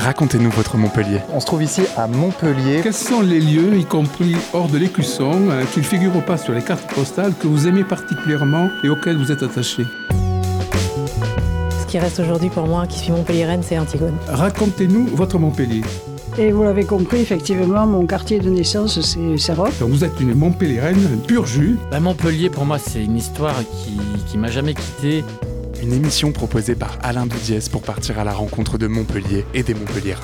Racontez-nous votre Montpellier. On se trouve ici à Montpellier. Quels sont les lieux, y compris hors de l'Écusson, qui ne figurent pas sur les cartes postales, que vous aimez particulièrement et auxquels vous êtes attaché? Ce qui reste aujourd'hui pour moi, qui suis montpelliéraine, c'est Antigone. Racontez-nous votre Montpellier. Et vous l'avez compris, effectivement, mon quartier de naissance, c'est Serroc. Donc vous êtes une Montpelliéraine pur jus. Montpellier, pour moi, c'est une histoire qui m'a jamais quitté. Une émission proposée par Alain Dudiès pour partir à la rencontre de Montpellier et des Montpelliérains.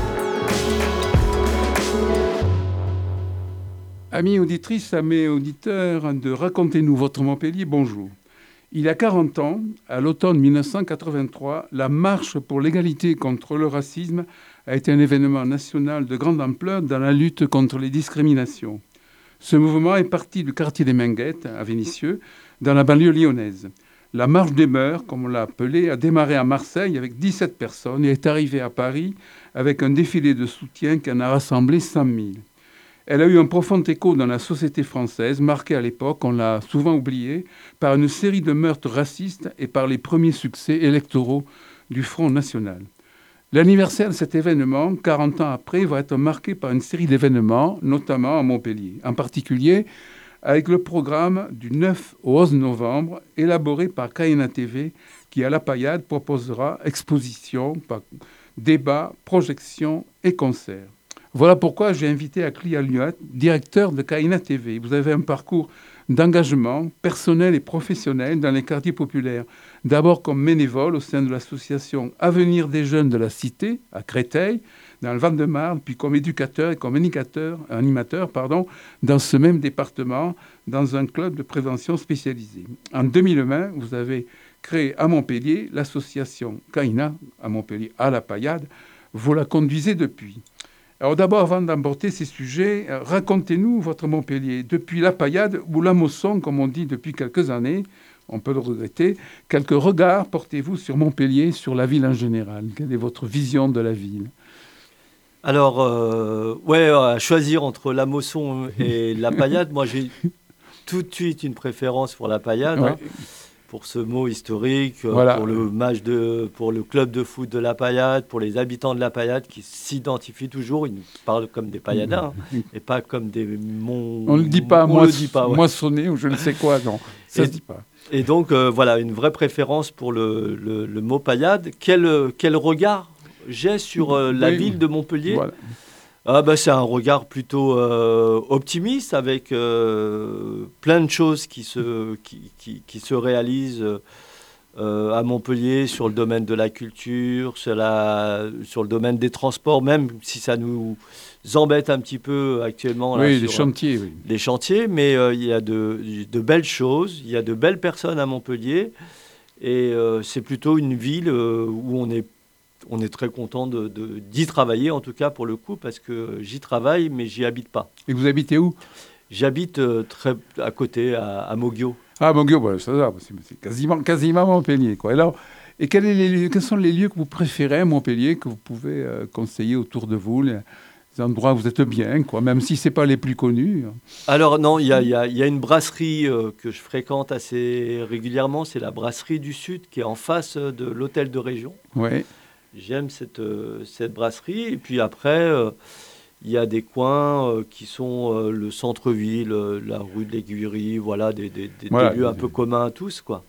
Amis auditrices, amis auditeurs de Racontez-nous votre Montpellier, bonjour. Il y a 40 ans, à l'automne 1983, la marche pour l'égalité contre le racisme a été un événement national de grande ampleur dans la lutte contre les discriminations. Ce mouvement est parti du quartier des Minguettes, à Vénissieux, dans la banlieue lyonnaise. La marche des mœurs, comme on l'a appelée, a démarré à Marseille avec 17 personnes et est arrivée à Paris avec un défilé de soutien qui en a rassemblé 100 000. Elle a eu un profond écho dans la société française, marquée à l'époque, on l'a souvent oublié, par une série de meurtres racistes et par les premiers succès électoraux du Front National. L'anniversaire de cet événement, 40 ans après, va être marqué par une série d'événements, notamment à Montpellier. En particulier, avec le programme du 9 au 11 novembre, élaboré par Caïna TV, qui à la Paillade proposera expositions, débats, projections et concerts. Voilà pourquoi j'ai invité Akli Aliouat, directeur de Caïna TV. Vous avez un parcours d'engagement personnel et professionnel dans les quartiers populaires. D'abord comme bénévole au sein de l'association Avenir des jeunes de la Cité, à Créteil, dans le Val-de-Marne, puis comme éducateur et comme animateur dans ce même département, dans un club de prévention spécialisé. En 2020, vous avez créé à Montpellier l'association Caïna, à Montpellier, à la Paillade. Vous la conduisez depuis. Alors d'abord, avant d'emporter ces sujets, racontez-nous votre Montpellier. Depuis la Paillade ou la Mosson, comme on dit depuis quelques années, on peut le regretter, quelques regards portez-vous sur Montpellier, sur la ville en général. Quelle est votre vision de la ville ? Alors, à choisir entre la Mosson et la Paillade, moi j'ai tout de suite une préférence pour la Paillade. Ouais. Pour ce mot historique, voilà. pour le club de foot de la Paillade, pour les habitants de la Paillade qui s'identifient toujours, ils nous parlent comme des Pailladins et pas comme des On ne le dit pas, moissonné ou je ne sais quoi, non, ça se dit pas. Et donc, une vraie préférence pour le mot Paillade. Quel regard j'ai sur la ville de Montpellier. Voilà. C'est un regard plutôt optimiste avec plein de choses qui se réalisent à Montpellier sur le domaine de la culture, sur le domaine des transports, même si ça nous embête un petit peu actuellement. Oui, les chantiers. Oui. Les chantiers, mais il y a de belles choses, il y a de belles personnes à Montpellier et c'est plutôt une ville où on est très content d'y travailler, en tout cas pour le coup, parce que j'y travaille, mais j'y habite pas. Et vous habitez où ? J'habite très à côté, à Moguio. Ah, Moguio, c'est quasiment Montpellier, quoi. Alors, et quels sont les lieux que vous préférez à Montpellier, que vous pouvez conseiller autour de vous, les endroits où vous êtes bien, quoi, même si ce n'est pas les plus connus? Alors non, il y a une brasserie que je fréquente assez régulièrement, c'est la brasserie du Sud, qui est en face de l'hôtel de région. Oui. J'aime cette brasserie. Et puis après, il y a des coins qui sont le centre-ville, la rue de l'Aiguillerie, voilà, des lieux un peu communs à tous, quoi,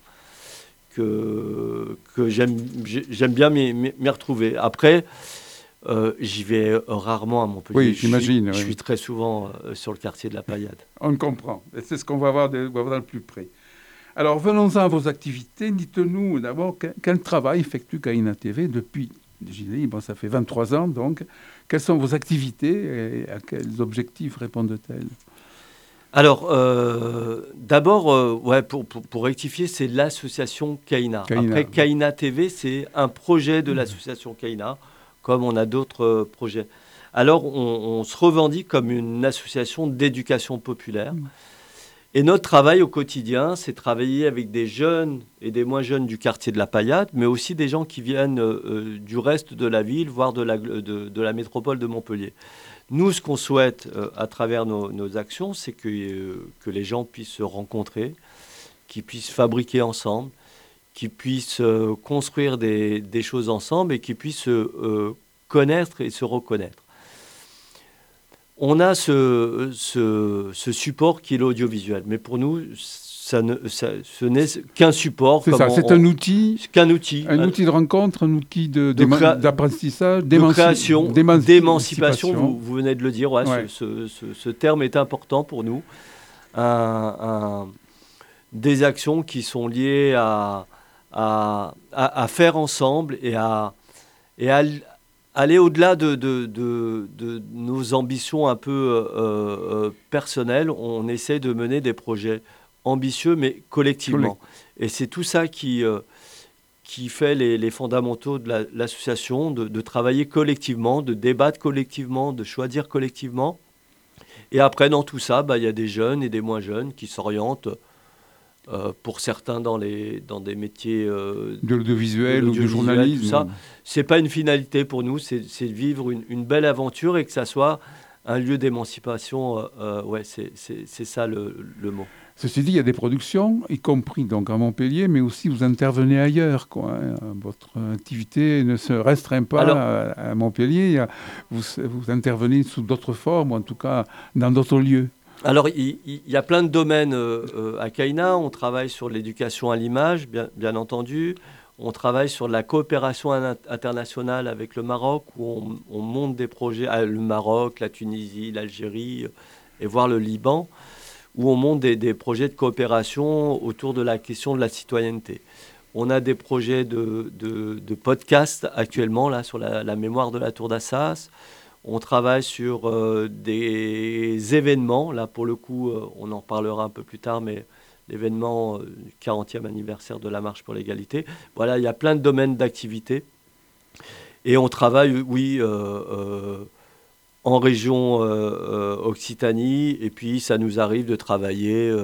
que j'aime bien m'y retrouver. Après, j'y vais rarement à Montpellier. Oui, j'imagine. Je suis très souvent sur le quartier de la Paillade. On comprend. Et c'est ce qu'on va voir dans le plus près. Alors, venons-en à vos activités. Dites-nous d'abord quel travail effectue Caïna TV depuis, ça fait 23 ans, donc. Quelles sont vos activités et à quels objectifs répondent-elles ? Alors, d'abord, pour rectifier, c'est l'association Caïna. Après, Caïna TV, c'est un projet de l'association Caïna, comme on a d'autres projets. Alors, on se revendique comme une association d'éducation populaire. Et notre travail au quotidien, c'est travailler avec des jeunes et des moins jeunes du quartier de la Paillade, mais aussi des gens qui viennent du reste de la ville, voire de la métropole de Montpellier. Nous, ce qu'on souhaite à travers nos actions, c'est que les gens puissent se rencontrer, qu'ils puissent fabriquer ensemble, qu'ils puissent construire des choses ensemble et qu'ils puissent connaître et se reconnaître. On a ce support qui est l'audiovisuel, mais pour nous, ce n'est qu'un support. C'est ça, c'est un outil. Qu'un outil. Un outil de rencontre, un outil d'apprentissage, de création, d'émancipation. Vous venez de le dire, ce terme est important pour nous. Des actions qui sont liées à faire ensemble et à aller au-delà de nos ambitions un peu personnelles. On essaie de mener des projets ambitieux, mais collectivement. Et c'est tout ça qui fait les fondamentaux de l'association, de travailler collectivement, de débattre collectivement, de choisir collectivement. Et après, dans tout ça, il y a des jeunes et des moins jeunes qui s'orientent, pour certains dans des métiers de l'audiovisuel ou du journalisme. Tout ça. C'est pas une finalité pour nous, c'est de vivre une belle aventure et que ça soit un lieu d'émancipation. C'est ça le mot. Ceci dit, il y a des productions, y compris donc à Montpellier, mais aussi vous intervenez ailleurs, quoi. Votre activité ne se restreint pas à Montpellier. Vous intervenez sous d'autres formes, ou en tout cas dans d'autres lieux. Alors, il y a plein de domaines à CAINA. On travaille sur l'éducation à l'image, bien entendu. On travaille sur la coopération internationale avec le Maroc, où on monte des projets, le Maroc, la Tunisie, l'Algérie, et voire le Liban, où on monte des projets de coopération autour de la question de la citoyenneté. On a des projets de podcast actuellement là, sur la mémoire de la Tour d'Assas. On travaille sur des événements. Là, pour le coup, on en parlera un peu plus tard, mais l'événement du 40e anniversaire de la Marche pour l'égalité. Voilà, il y a plein de domaines d'activité. Et on travaille, en région Occitanie, et puis ça nous arrive de travailler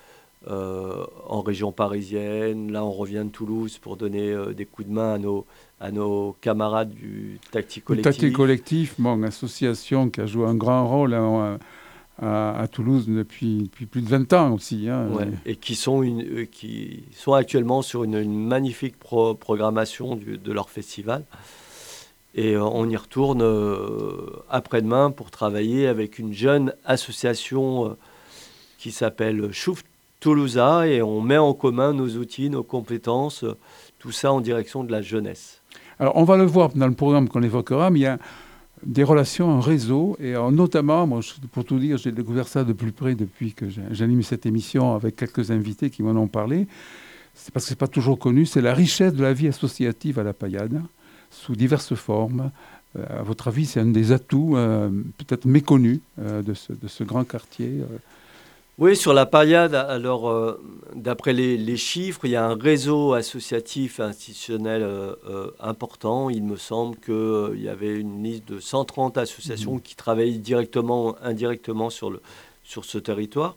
en région parisienne. Là, on revient de Toulouse pour donner des coups de main à nos camarades du Tactique Collectif. Le Tactique Collectif, association qui a joué un grand rôle à Toulouse depuis plus de 20 ans aussi. Et qui sont actuellement sur une magnifique programmation de leur festival. Et on y retourne après-demain pour travailler avec une jeune association qui s'appelle Chouf Toulousa, et on met en commun nos outils, nos compétences, tout ça en direction de la jeunesse. Alors on va le voir dans le programme qu'on évoquera, mais il y a des relations, un réseau, et notamment, pour tout dire, j'ai découvert ça de plus près depuis que j'anime cette émission avec quelques invités qui m'en ont parlé. C'est parce que ce n'est pas toujours connu, c'est la richesse de la vie associative à la Payade, sous diverses formes. À votre avis, c'est un des atouts peut-être méconnus de ce grand quartier. Oui, sur la Payade, alors d'après les chiffres, il y a un réseau associatif institutionnel important. Il me semble qu'il y avait une liste de 130 associations qui travaillent directement, indirectement sur ce territoire.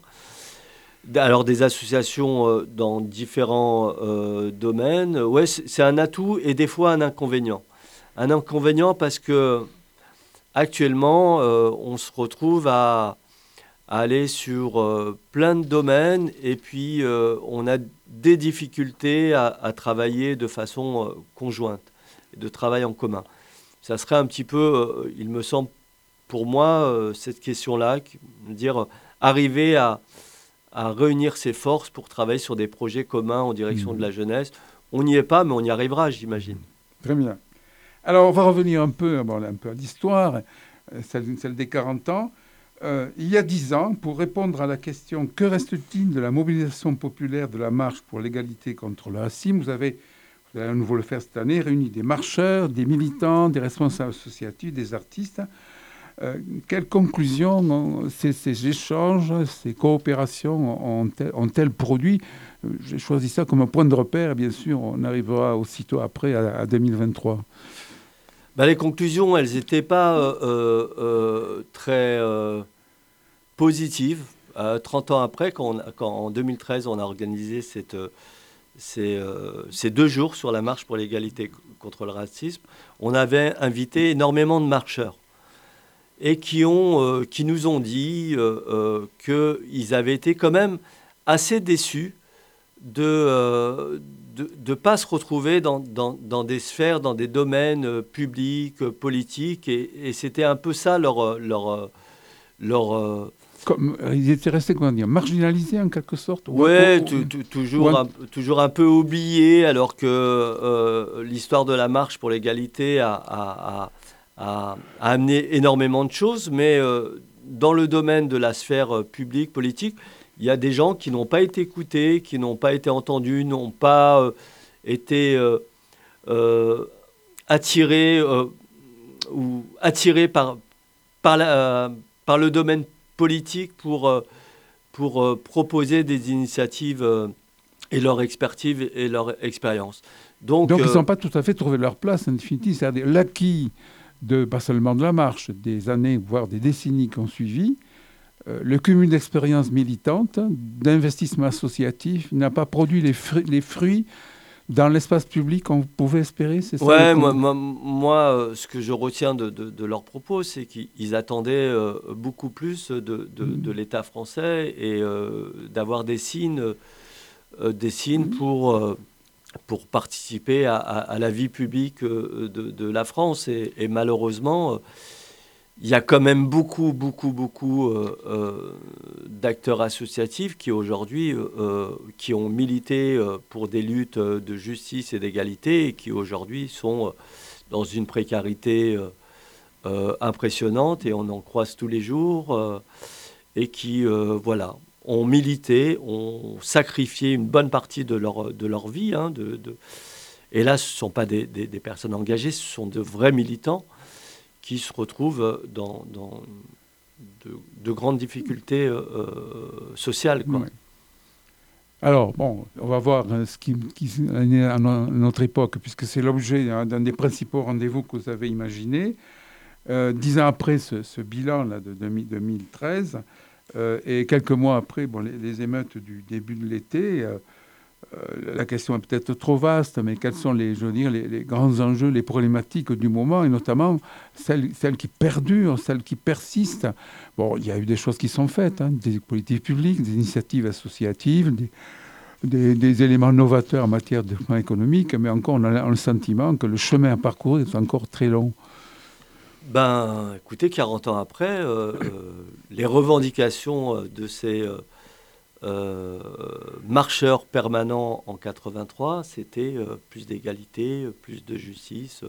Alors des associations dans différents domaines. Ouais, c'est un atout et des fois un inconvénient. Un inconvénient parce que actuellement, on se retrouve à aller sur plein de domaines et puis on a des difficultés à travailler de façon conjointe, de travail en commun. Ça serait un petit peu, il me semble, pour moi, cette question-là, dire arriver à réunir ses forces pour travailler sur des projets communs en direction de la jeunesse. On n'y est pas, mais on y arrivera, j'imagine. Très bien. Alors, on va revenir un peu à l'histoire, celle des 40 ans. Il y a 10 ans, pour répondre à la question « Que reste-t-il de la mobilisation populaire de la marche pour l'égalité contre le racisme ?» vous allez à nouveau le faire cette année, réuni des marcheurs, des militants, des responsables associatifs, des artistes. Quelles conclusions ces échanges, ces coopérations ont-elles produit? J'ai choisi ça comme un point de repère, et bien sûr, on arrivera aussitôt après à 2023. Les conclusions, elles n'étaient pas très positives. 30 ans après, quand en 2013, on a organisé ces 2 jours sur la marche pour l'égalité contre le racisme, on avait invité énormément de marcheurs et qui nous ont dit qu'ils avaient été quand même assez déçus de pas se retrouver dans des sphères, dans des domaines publics, politiques, et c'était un peu ça leur ils étaient restés, comment dire, marginalisés en quelque sorte. Oui, toujours un peu oubliés, alors que l'histoire de la marche pour l'égalité a amené énormément de choses, mais dans le domaine de la sphère publique, politique, il y a des gens qui n'ont pas été écoutés, qui n'ont pas été entendus, n'ont pas été attirés par le domaine politique pour proposer des initiatives et leur expertise et leur expérience. Donc ils n'ont pas tout à fait trouvé leur place en définitive. C'est-à-dire l'acquis, pas seulement de la marche, des années, voire des décennies qui ont suivi, le cumul d'expériences militantes, d'investissements associatifs n'a pas produit les fruits dans l'espace public qu'on pouvait espérer, c'est ça? Ouais, moi, ce que je retiens de leurs propos, c'est qu'ils attendaient beaucoup plus de l'État français et d'avoir des signes pour participer à la vie publique de la France. Et malheureusement, il y a quand même beaucoup d'acteurs associatifs qui aujourd'hui qui ont milité pour des luttes de justice et d'égalité et qui aujourd'hui sont dans une précarité impressionnante, et on en croise tous les jours, et qui ont milité, ont sacrifié une bonne partie de leur vie. Et là, ce ne sont pas des personnes engagées, ce sont de vrais militants qui se retrouvent dans de grandes difficultés sociales, quoi. Ouais. Alors, bon, on va voir ce qui est né à notre époque, puisque c'est l'objet d'un des principaux rendez-vous que vous avez imaginé. 10 ans après ce bilan-là de 2013, et quelques mois après les émeutes du début de l'été, la question est peut-être trop vaste, mais quels sont les grands enjeux, les problématiques du moment, et notamment celles qui perdurent, celles qui persistent. Bon, il y a eu des choses qui sont faites, des politiques publiques, des initiatives associatives, des éléments novateurs en matière de développement économique, mais encore on a le sentiment que le chemin à parcourir est encore très long. Écoutez, 40 ans après, les revendications de ces marcheurs permanents en 83, c'était plus d'égalité, plus de justice,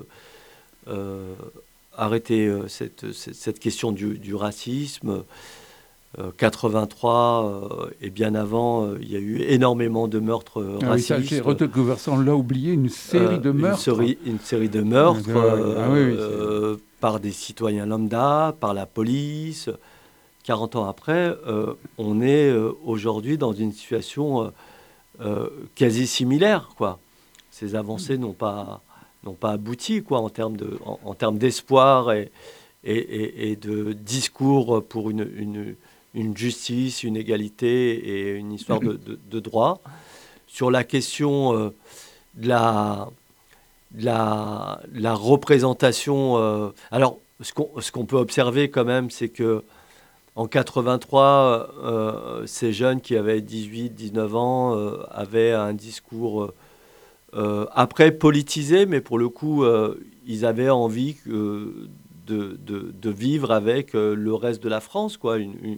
arrêter cette question du racisme. 83 et bien avant, il y a eu énormément de meurtres racistes. On l'a oublié, une série de meurtres. Une série de meurtres par des citoyens lambda, par la police. 40 ans après, on est aujourd'hui dans une situation quasi similaire, quoi. Ces avancées n'ont pas abouti, quoi, en termes d'espoir et de discours pour une justice, une égalité et une histoire de droit. Sur la question de la représentation, alors ce qu'on peut observer quand même, c'est que en 83, ces jeunes qui avaient 18, 19 ans avaient un discours après politisé, mais pour le coup, ils avaient envie de vivre avec le reste de la France, quoi,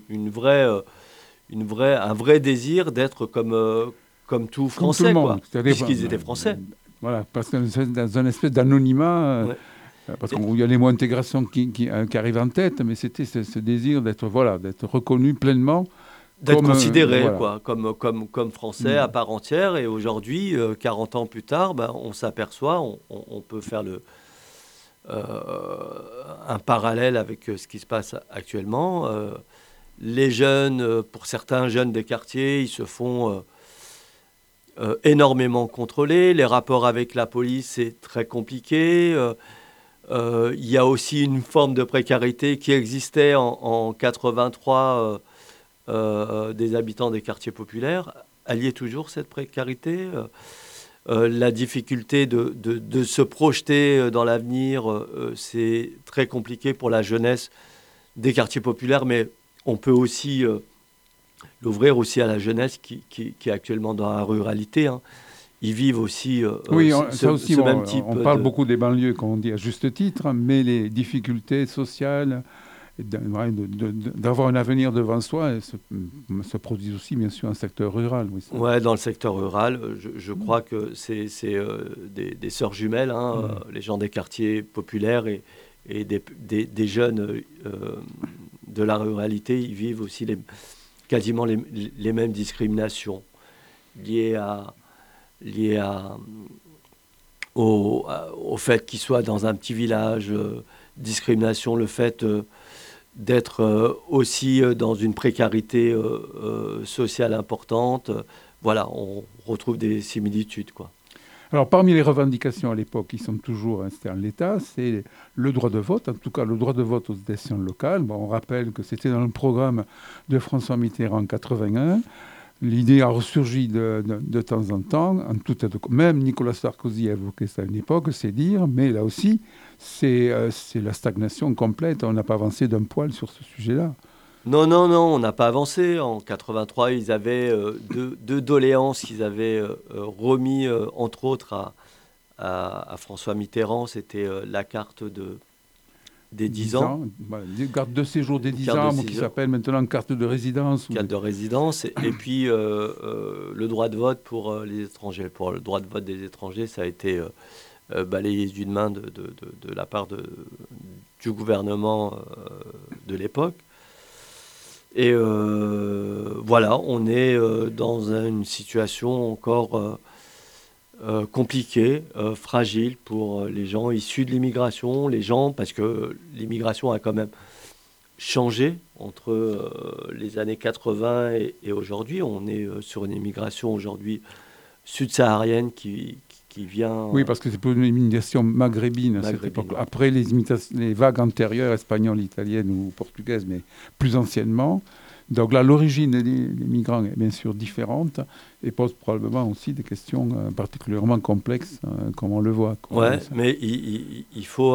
un vrai désir d'être comme tout Français, quoi, puisqu'ils étaient Français. Voilà, parce que dans une espèce d'anonymat, parce qu'il y a les mots intégration qui arrivent en tête, mais c'était ce désir d'être reconnu pleinement. D'être considéré comme Français à part entière. Et aujourd'hui, 40 ans plus tard, on s'aperçoit, on peut faire un parallèle avec ce qui se passe actuellement. Les jeunes, pour certains jeunes des quartiers, ils se font énormément contrôler. Les rapports avec la police, c'est très compliqué. Il y a aussi une forme de précarité qui existait en 83 des habitants des quartiers populaires. Elle y est toujours, cette précarité. La difficulté de se projeter dans l'avenir, c'est très compliqué pour la jeunesse des quartiers populaires, mais on peut aussi l'ouvrir aussi à la jeunesse qui est actuellement dans la ruralité. Hein. Ils vivent aussi ce même type. On parle beaucoup des banlieues, comme on dit à juste titre, mais les difficultés sociales, d'avoir un avenir devant soi, se produisent aussi, bien sûr, en secteur rural. Oui, dans le secteur rural, je crois que c'est des sœurs jumelles, hein, les gens des quartiers populaires et des jeunes de la ruralité, ils vivent aussi quasiment les mêmes discriminations liées au fait qu'ils soient dans un petit village, discrimination, le fait d'être aussi dans une précarité sociale importante. Voilà, on retrouve des similitudes, quoi. Alors, parmi les revendications à l'époque qui sont toujours restées en l'état, c'est le droit de vote, en tout cas le droit de vote aux élections locales. Bon, on rappelle que c'était dans le programme de François Mitterrand en 81. L'idée a ressurgi de temps en temps. Même Nicolas Sarkozy a évoqué ça à une époque, c'est dire, mais là aussi, c'est la stagnation complète. On n'a pas avancé d'un poil sur ce sujet-là. Non, on n'a pas avancé. En 83, ils avaient deux doléances qu'ils avaient remis, entre autres, à François Mitterrand. C'était la carte des 10 ans. Voilà, carte de séjour des 10 ans, qui s'appelle maintenant carte de résidence. Carte de résidence. Et puis, le droit de vote pour les étrangers. Pour le droit de vote des étrangers, ça a été balayé d'une main de la part du gouvernement de l'époque. Et voilà, on est dans une situation encore compliquée, fragile pour les gens issus de l'immigration, parce que l'immigration a quand même changé entre les années 80 et aujourd'hui. On est sur une immigration aujourd'hui sud-saharienne qui vient... Oui, parce que c'est pour une immigration maghrébine à cette époque. Après les vagues antérieures, espagnoles, italiennes ou portugaises, mais plus anciennement. Donc là, l'origine des migrants est bien sûr différente et pose probablement aussi des questions particulièrement complexes, comme on le voit. Oui, mais il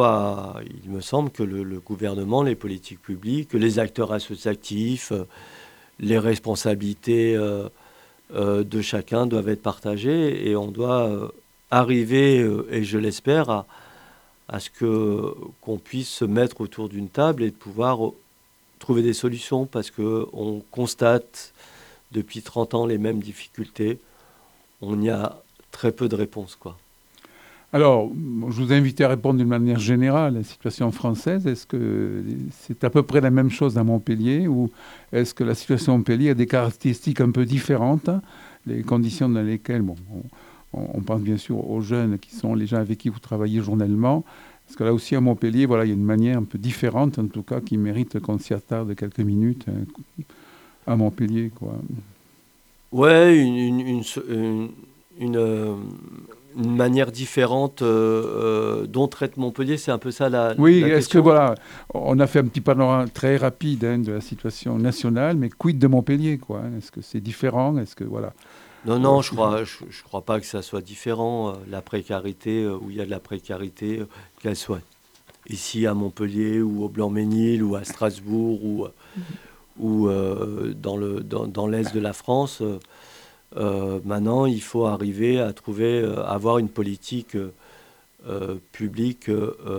me semble que le gouvernement, les politiques publiques, les acteurs associatifs, les responsabilités de chacun doivent être partagées et on doit... arriver, et je l'espère, à ce qu'on puisse se mettre autour d'une table et de pouvoir trouver des solutions, parce qu'on constate depuis 30 ans les mêmes difficultés. On y a très peu de réponses, quoi. Alors, je vous invite à répondre d'une manière générale à la situation française. Est-ce que c'est à peu près la même chose à Montpellier, ou est-ce que la situation à Montpellier a des caractéristiques un peu différentes, les conditions dans lesquelles... On pense bien sûr aux jeunes qui sont les gens avec qui vous travaillez journellement. Parce que là aussi, à Montpellier, voilà, il y a une manière un peu différente, en tout cas, qui mérite qu'on s'y attarde quelques minutes à Montpellier, quoi. Ouais, une manière différente dont traite Montpellier, c'est un peu ça la Oui, la est-ce question. que, voilà, on a fait un petit panorama très rapide de la situation nationale, mais quid de Montpellier, quoi? Est-ce que c'est différent? Est-ce que, voilà... Non, je crois pas que ça soit différent. La précarité, où il y a de la précarité, qu'elle soit ici à Montpellier ou au Blanc-Ménil ou à Strasbourg ou dans l'est de la France. Maintenant, il faut arriver à avoir une politique publique,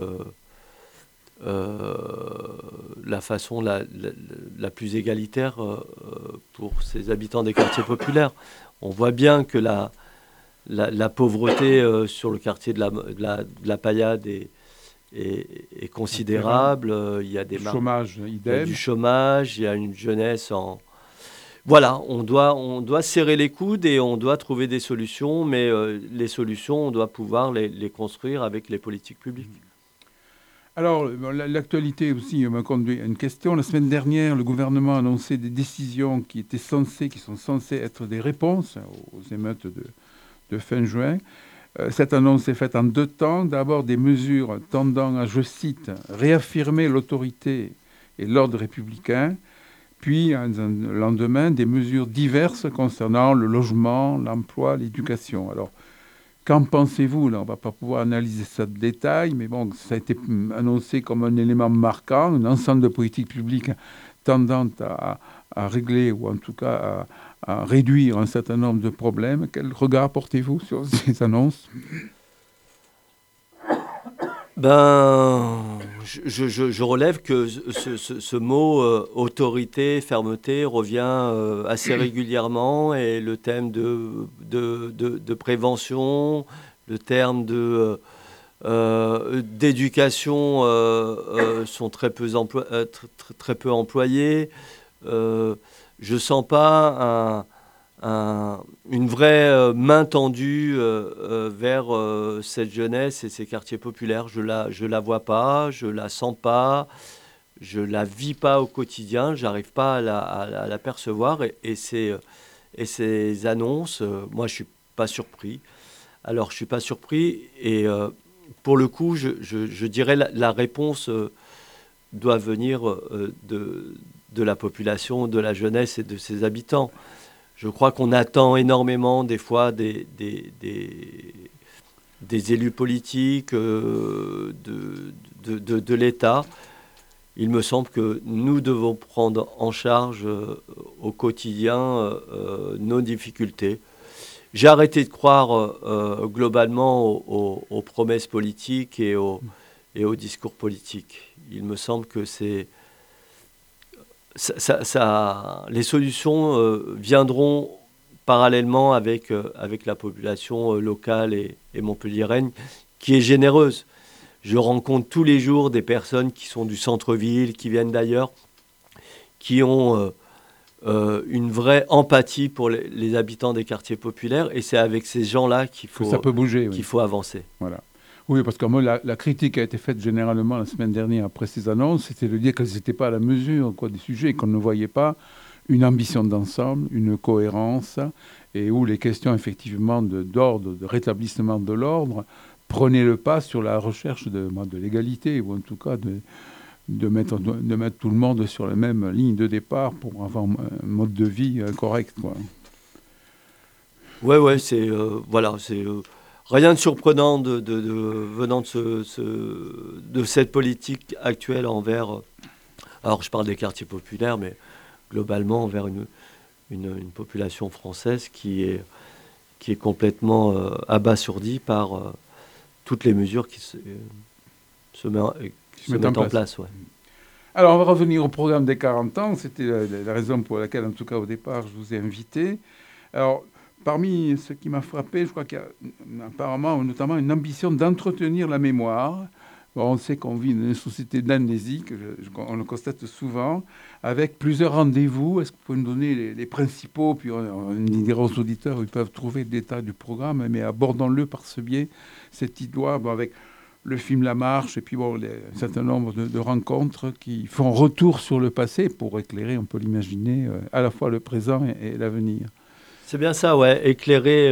la façon la plus égalitaire pour ces habitants des quartiers populaires. On voit bien que la pauvreté sur le quartier de la Paillade est considérable. Il y a des chômage, il y a du chômage, il y a une jeunesse en... Voilà, on doit serrer les coudes et on doit trouver des solutions, mais les solutions, on doit pouvoir les construire avec les politiques publiques. Alors, l'actualité aussi me conduit à une question. La semaine dernière, le gouvernement a annoncé des décisions qui sont censées être des réponses aux émeutes de fin juin. Cette annonce est faite en 2 temps. D'abord, des mesures tendant à, je cite, réaffirmer l'autorité et l'ordre républicain. Puis, un lendemain, des mesures diverses concernant le logement, l'emploi, l'éducation. Alors, qu'en pensez-vous? Là, on ne va pas pouvoir analyser ça de détail, mais bon, ça a été annoncé comme un élément marquant, un ensemble de politiques publiques tendant à régler ou en tout cas à réduire un certain nombre de problèmes. Quel regard portez-vous sur ces annonces ? Je relève que ce mot autorité, fermeté revient assez régulièrement, et le thème de prévention, le terme d'éducation sont très peu employés. Je ne sens pas une vraie main tendue vers cette jeunesse et ces quartiers populaires. Je la vois pas, je la sens pas, je la vis pas au quotidien, j'arrive pas à la percevoir, et ces annonces, moi je suis pas surpris. Alors je suis pas surpris, et pour le coup je dirais la réponse doit venir de la population, de la jeunesse et de ses habitants. Je crois qu'on attend énormément des fois des élus politiques, de l'État. Il me semble que nous devons prendre en charge au quotidien nos difficultés. J'ai arrêté de croire globalement aux promesses politiques et aux discours politiques. Il me semble que les solutions viendront parallèlement avec la population locale et montpelliéraine, qui est généreuse. Je rencontre tous les jours des personnes qui sont du centre-ville, qui viennent d'ailleurs, qui ont une vraie empathie pour les habitants des quartiers populaires, et c'est avec ces gens-là qu'il faut avancer. Voilà. Oui, parce que moi, la critique qui a été faite généralement la semaine dernière après ces annonces, c'était de dire qu'elles n'étaient pas à la mesure des sujets, qu'on ne voyait pas une ambition d'ensemble, une cohérence, et où les questions effectivement d'ordre, de rétablissement de l'ordre, prenaient le pas sur la recherche de l'égalité, ou en tout cas de mettre tout le monde sur la même ligne de départ pour avoir un mode de vie correct, quoi. Ouais, c'est rien de surprenant venant de cette politique actuelle envers. Alors je parle des quartiers populaires, mais globalement envers une population française qui est complètement abasourdie par toutes les mesures qui se mettent en place. Ouais. Alors, on va revenir au programme des 40 ans. C'était la raison pour laquelle, en tout cas, au départ, je vous ai invité. Alors, parmi ce qui m'a frappé, je crois qu'il y a apparemment, notamment, une ambition d'entretenir la mémoire. Bon, on sait qu'on vit dans une société d'amnésie, on le constate souvent, avec plusieurs rendez-vous. Est-ce que vous pouvez nous donner les principaux, puis on dira aux auditeurs où ils peuvent trouver le détail du programme, mais abordons-le par ce biais, cette histoire, avec le film La Marche, et puis un certain nombre de rencontres qui font retour sur le passé pour éclairer, on peut l'imaginer, à la fois le présent et l'avenir. C'est bien ça, ouais. Éclairer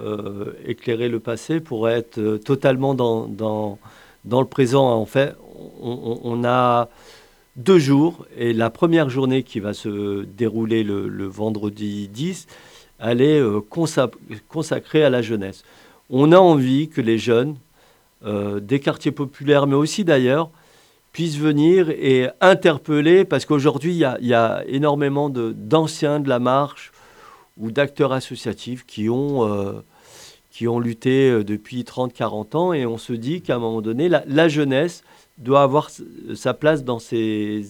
le passé pour être totalement dans le présent. En fait, on a 2 jours, et la première journée qui va se dérouler le vendredi 10, elle est consacrée à la jeunesse. On a envie que les jeunes des quartiers populaires, mais aussi d'ailleurs, puissent venir et interpeller, parce qu'aujourd'hui, il y a énormément d'anciens de la marche ou d'acteurs associatifs qui ont lutté depuis 30-40 ans, et on se dit qu'à un moment donné, la jeunesse doit avoir sa place dans ces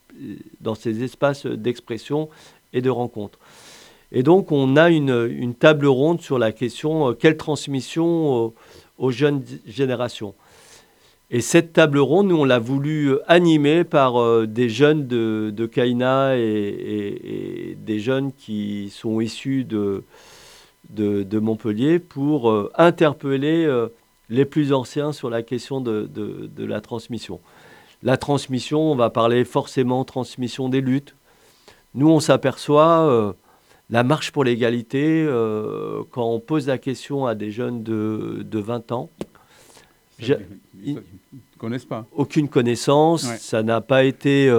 espaces d'expression et de rencontre. Et donc, on a une table ronde sur la question quelle transmission aux jeunes générations. Et cette table ronde, nous, on l'a voulu animer par des jeunes de Caïna et des jeunes qui sont issus de Montpellier pour interpeller les plus anciens sur la question de la transmission. La transmission, on va parler forcément transmission des luttes. Nous, on s'aperçoit, la marche pour l'égalité, quand on pose la question à des jeunes de 20 ans, ils ne connaissent pas. Aucune connaissance, ouais. Ça n'a pas été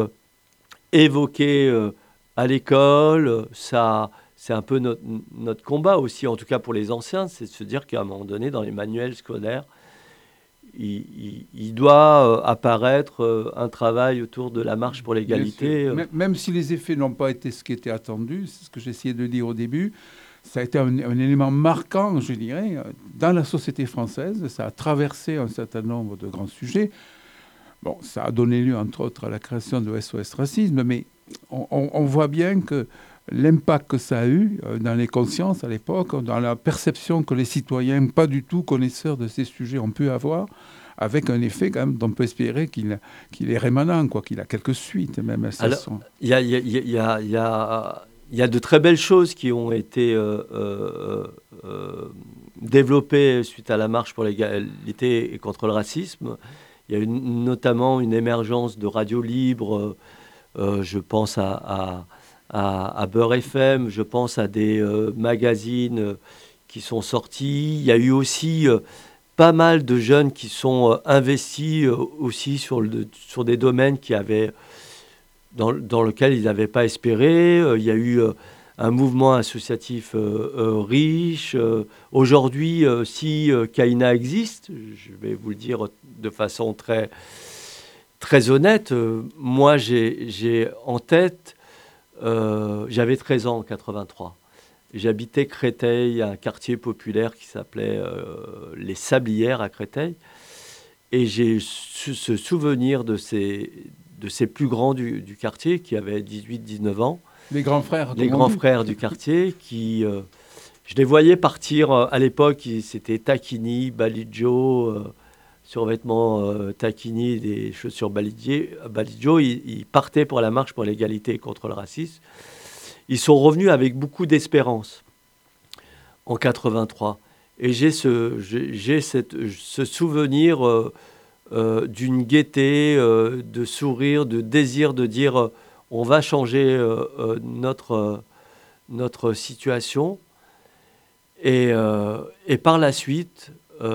évoqué à l'école. Ça, c'est un peu notre combat aussi, en tout cas pour les anciens, c'est de se dire qu'à un moment donné, dans les manuels scolaires, il doit apparaître un travail autour de la marche pour l'égalité. Même si les effets n'ont pas été ce qui était attendu, c'est ce que j'essayais de dire au début, ça a été un élément marquant, je dirais, dans la société française. Ça a traversé un certain nombre de grands sujets. Bon, ça a donné lieu, entre autres, à la création de SOS Racisme, mais on voit bien que l'impact que ça a eu dans les consciences à l'époque, dans la perception que les citoyens, pas du tout connaisseurs de ces sujets, ont pu avoir, avec un effet quand même dont on peut espérer qu'il est rémanent, quoi, qu'il a quelques suites même. Il y a de très belles choses qui ont été développées suite à la marche pour l'égalité et contre le racisme. Il y a eu notamment une émergence de radios libres, je pense à Beurre FM, je pense à des magazines qui sont sortis. Il y a eu aussi pas mal de jeunes qui sont investis aussi sur des domaines dans lesquels ils n'avaient pas espéré. Il y a eu un mouvement associatif riche. Aujourd'hui, si CAINA existe, je vais vous le dire de façon très, très honnête, moi j'ai en tête, j'avais 13 ans en 83. J'habitais Créteil, un quartier populaire qui s'appelait les Sablières à Créteil. Et j'ai ce souvenir de ces plus grands du quartier qui avaient 18-19 ans. Les grands frères. Les grands frères du quartier qui... je les voyais partir à l'époque, c'était Tacchini, Baligio, survêtements Tacchini, des chaussures Baligio. Ils partaient pour la marche pour l'égalité et contre le racisme. Ils sont revenus avec beaucoup d'espérance en 83. Et j'ai ce souvenir d'une gaieté, de sourire, de désir de dire on va changer notre situation. Et par la suite,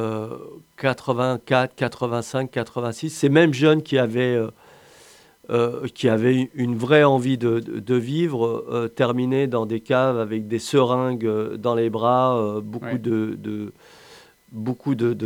84, 85, 86, ces mêmes jeunes qui avaient une vraie envie de vivre, terminaient dans des caves avec des seringues dans les bras, beaucoup de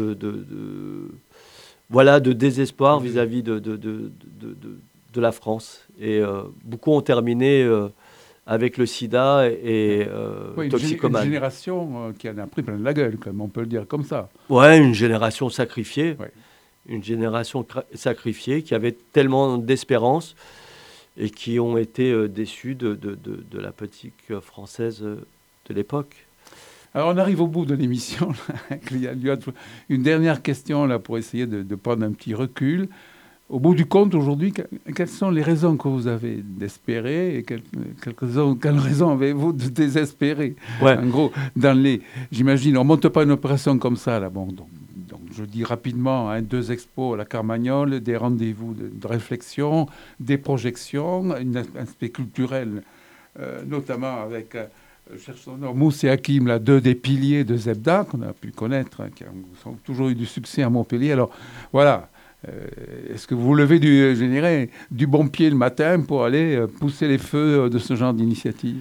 désespoir vis-à-vis de la France. Et beaucoup ont terminé avec le sida et toxicomane. Une génération qui en a pris plein de la gueule, comme on peut le dire comme ça. Ouais, une génération sacrifiée. Ouais. Une génération sacrifiée qui avait tellement d'espérance et qui ont été déçus de la politique française de l'époque. Alors, on arrive au bout de l'émission. Il y a une dernière question là, pour essayer de prendre un petit recul. Au bout du compte, aujourd'hui, quelles sont les raisons que vous avez d'espérer et quelles raisons avez-vous de désespérer? Ouais. En gros, j'imagine, on ne monte pas une opération comme ça. Là. Bon, donc, je dis rapidement, 2 expos à la Carmagnole, des rendez-vous de réflexion, des projections, un aspect culturel, notamment avec... je cherche son nom, Mousse et Hakim, là, 2 des piliers de Zebda, qu'on a pu connaître, qui ont toujours eu du succès à Montpellier. Alors, voilà. Est-ce que vous levez du bon pied le matin pour aller pousser les feux de ce genre d'initiative?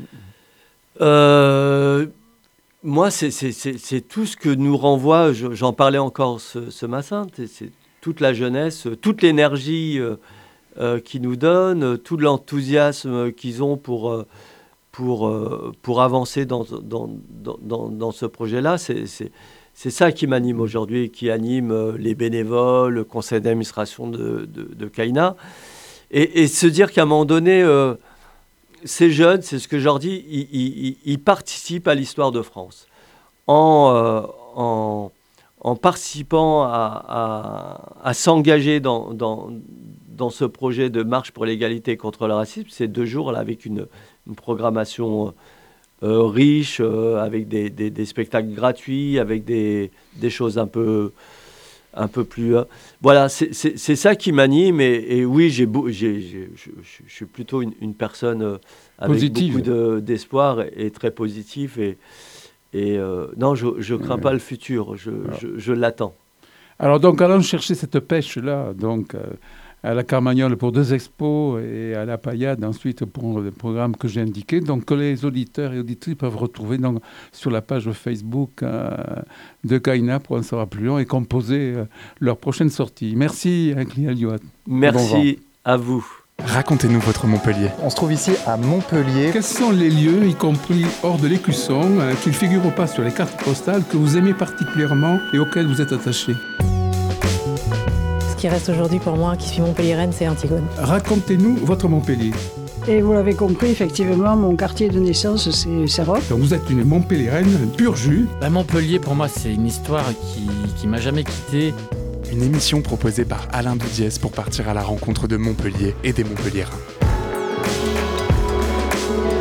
Moi, c'est tout ce que nous renvoie, j'en parlais encore ce matin, c'est toute la jeunesse, toute l'énergie qu'ils nous donnent, tout l'enthousiasme qu'ils ont pour avancer dans ce projet-là. C'est ça qui m'anime aujourd'hui, qui anime les bénévoles, le conseil d'administration de CAINA. Et se dire qu'à un moment donné, ces jeunes, c'est ce que je leur dis, ils participent à l'histoire de France. En participant à s'engager dans ce projet de marche pour l'égalité contre le racisme, ces 2 jours là, avec une programmation riche, avec des spectacles gratuits, avec des choses un peu plus... voilà, c'est ça qui m'anime. Et oui, je suis plutôt une personne avec positive. Beaucoup d'espoir et très positif. Et non, je ne crains pas le futur, je l'attends. Alors donc, allons chercher cette pêche-là, donc... à la Carmagnole pour 2 expos et à la Paillade ensuite pour le programme que j'ai indiqué. Donc que les auditeurs et auditrices peuvent retrouver sur la page Facebook de Kaina pour en savoir plus long et composer leur prochaine sortie. Merci Cléa Liotte. Merci à vous. Racontez-nous votre Montpellier. On se trouve ici à Montpellier. Quels sont les lieux, y compris hors de l'Écusson, qui ne figurent pas sur les cartes postales, que vous aimez particulièrement et auxquels vous êtes attaché? Ce qui reste aujourd'hui pour moi, qui suis montpelliéraine, c'est Antigone. Racontez-nous votre Montpellier. Et vous l'avez compris, effectivement, mon quartier de naissance, c'est Serroc. Donc vous êtes une Montpelliéraine pur jus. Montpellier, pour moi, c'est une histoire qui m'a jamais quitté. Une émission proposée par Alain Dudiès pour partir à la rencontre de Montpellier et des Montpelliérains.